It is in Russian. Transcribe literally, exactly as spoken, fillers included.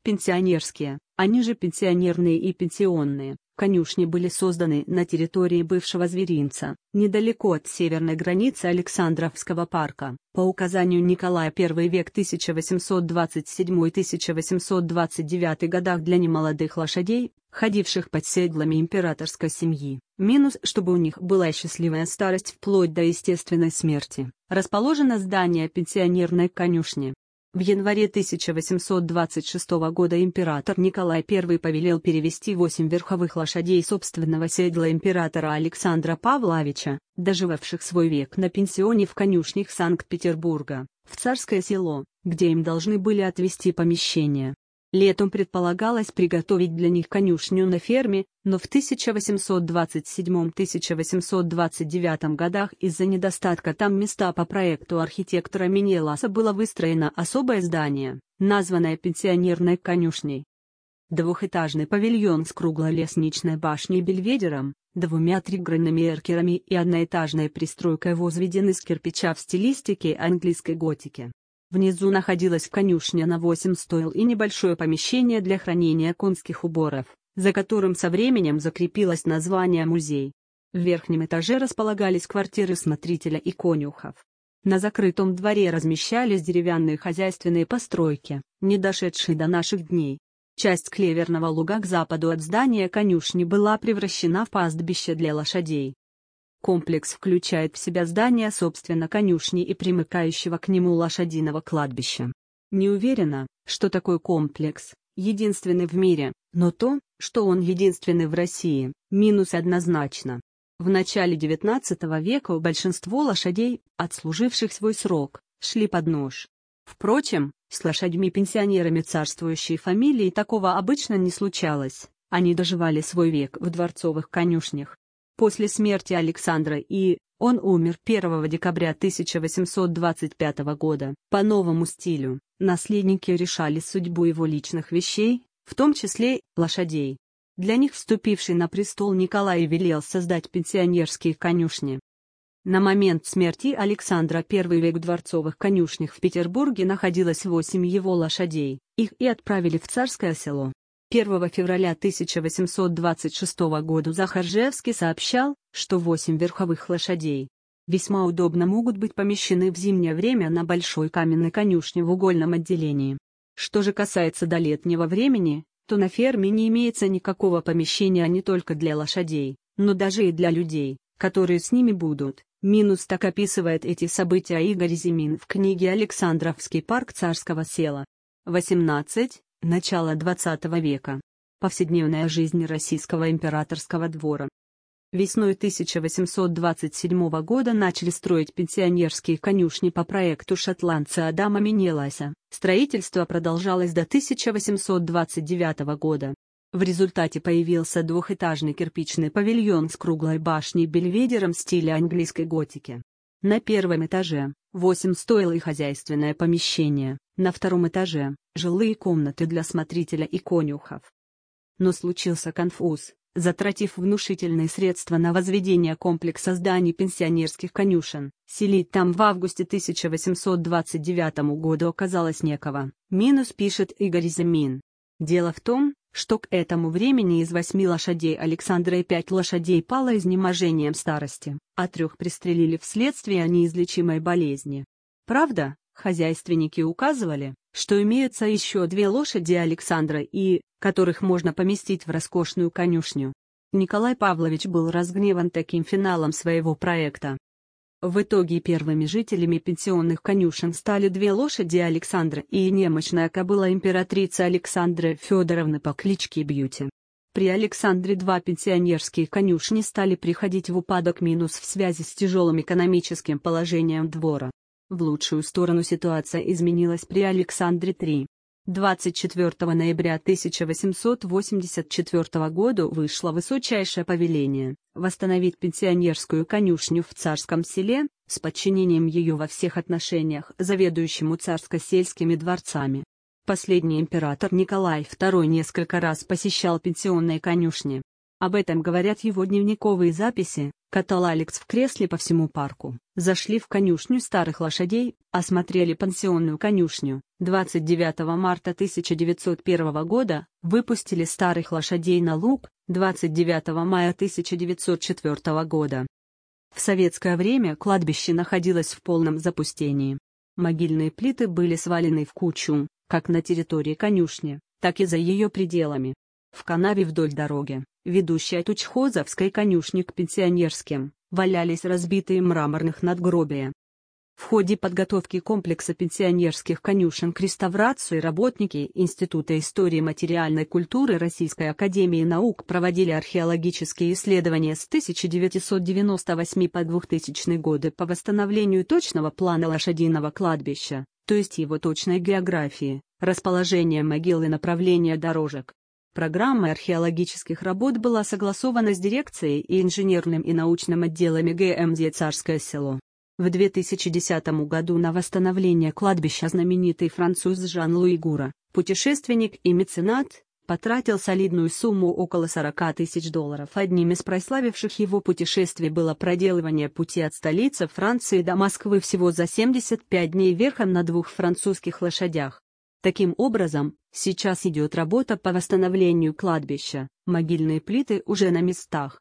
Пенсионерские, они же пенсионерные и пенсионные, конюшни были созданы на территории бывшего зверинца, недалеко от северной границы Александровского парка, по указанию Николая I век тысяча восемьсот двадцать седьмой — тысяча восемьсот двадцать девятый годах для немолодых лошадей, ходивших под седлами императорской семьи, минус чтобы у них была счастливая старость вплоть до естественной смерти, расположено здание пенсионерной конюшни. В январе тысяча восемьсот двадцать шестого года император Николай I повелел перевести восемь верховых лошадей собственного седла императора Александра Павловича, доживавших свой век на пенсионе в конюшнях Санкт-Петербурга, в Царское Село, где им должны были отвести помещение. Летом предполагалось приготовить для них конюшню на ферме, но в тысяча восемьсот двадцать седьмом — тысяча восемьсот двадцать девятом годах из-за недостатка там места по проекту архитектора Менеласа было выстроено особое здание, названное пенсионерной конюшней. Двухэтажный павильон с круглой лестничной башней и бельведером, двумя тригранными эркерами и одноэтажной пристройкой возведен из кирпича в стилистике английской готики. Внизу находилась конюшня на восемь стойл и небольшое помещение для хранения конских уборов, за которым со временем закрепилось название «музей». В верхнем этаже располагались квартиры смотрителя и конюхов. На закрытом дворе размещались деревянные хозяйственные постройки, не дошедшие до наших дней. Часть клеверного луга к западу от здания конюшни была превращена в пастбище для лошадей. Комплекс включает в себя здание собственно конюшни и примыкающего к нему лошадиного кладбища. Не уверена, что такой комплекс единственный в мире, но то, что он единственный в России, минус однозначно. В начале девятнадцатого века большинство лошадей, отслуживших свой срок, шли под нож. Впрочем, с лошадьми-пенсионерами царствующей фамилии такого обычно не случалось, они доживали свой век в дворцовых конюшнях. После смерти Александра И, он умер первого декабря тысяча восемьсот двадцать пятого года, по новому стилю, наследники решали судьбу его личных вещей, в том числе лошадей. Для них вступивший на престол Николай велел создать пенсионерские конюшни. На момент смерти Александра I век в дворцовых конюшнях в Петербурге находилось восемь его лошадей, их и отправили в Царское Село. первого февраля тысяча восемьсот двадцать шестого года Захаржевский сообщал, что восемь верховых лошадей весьма удобно могут быть помещены в зимнее время на большой каменной конюшне в угольном отделении. Что же касается до летнего времени, то на ферме не имеется никакого помещения не только для лошадей, но даже и для людей, которые с ними будут. Минус так описывает эти события Игорь Зимин в книге «Александровский парк Царского Села». восемнадцать. Начало двадцатого века. Повседневная жизнь российского императорского двора. Весной тысяча восемьсот двадцать седьмого года начали строить пенсионерские конюшни по проекту шотландца Адама Менеласа. Строительство продолжалось до тысяча восемьсот двадцать девятого года. В результате появился двухэтажный кирпичный павильон с круглой башней и бельведером стиля английской готики. На первом этаже – восемь стойл и хозяйственное помещение, на втором этаже – жилые комнаты для смотрителя и конюхов. Но случился конфуз, затратив внушительные средства на возведение комплекса зданий пенсионерских конюшен, селить там в августе тысяча восемьсот двадцать девятого года оказалось некого, минус пишет Игорь Зимин. Дело в том, что к этому времени из восьми лошадей Александра и пять лошадей пало изнеможением старости, а трех пристрелили вследствие неизлечимой болезни. Правда, хозяйственники указывали, что имеются еще две лошади Александра И, которых можно поместить в роскошную конюшню. Николай Павлович был разгневан таким финалом своего проекта. В итоге первыми жителями пенсионных конюшен стали две лошади Александра и немощная кобыла императрицы Александры Федоровны по кличке Бьюти. При Александре два пенсионерские конюшни стали приходить в упадок минус в связи с тяжелым экономическим положением двора. В лучшую сторону ситуация изменилась при Александре Три. двадцать четвёртого ноября тысяча восемьсот восемьдесят четвёртого года вышло высочайшее повеление восстановить пенсионерскую конюшню в Царском Селе, с подчинением ее во всех отношениях заведующему царско-сельскими дворцами. Последний император Николай Второй несколько раз посещал пенсионные конюшни. Об этом говорят его дневниковые записи. Катал Алекс в кресле по всему парку. Зашли в конюшню старых лошадей, осмотрели пансионную конюшню. двадцать девятого марта тысяча девятьсот первого года выпустили старых лошадей на луг. двадцать девятого мая тысяча девятьсот четвёртого года. В советское время кладбище находилось в полном запустении. Могильные плиты были свалены в кучу, как на территории конюшни, так и за ее пределами. В канаве вдоль дороги, ведущей от Учхозовской конюшни к пенсионерским, валялись разбитые мраморных надгробия. В ходе подготовки комплекса пенсионерских конюшен к реставрации работники Института истории материальной культуры Российской академии наук проводили археологические исследования с тысяча девятьсот девяносто восьмого по двухтысячные годы по восстановлению точного плана лошадиного кладбища, то есть его точной географии, расположения могил и направления дорожек. Программа археологических работ была согласована с дирекцией и инженерным и научным отделами ГМД «Царское село». В две тысячи десятом году на восстановление кладбища знаменитый француз Жан-Луи Гура, путешественник и меценат, потратил солидную сумму около сорока тысяч долларов. Одним из прославивших его путешествий было проделывание пути от столицы Франции до Москвы всего за семьдесят пять дней верхом на двух французских лошадях. Таким образом, сейчас идет работа по восстановлению кладбища, могильные плиты уже на местах.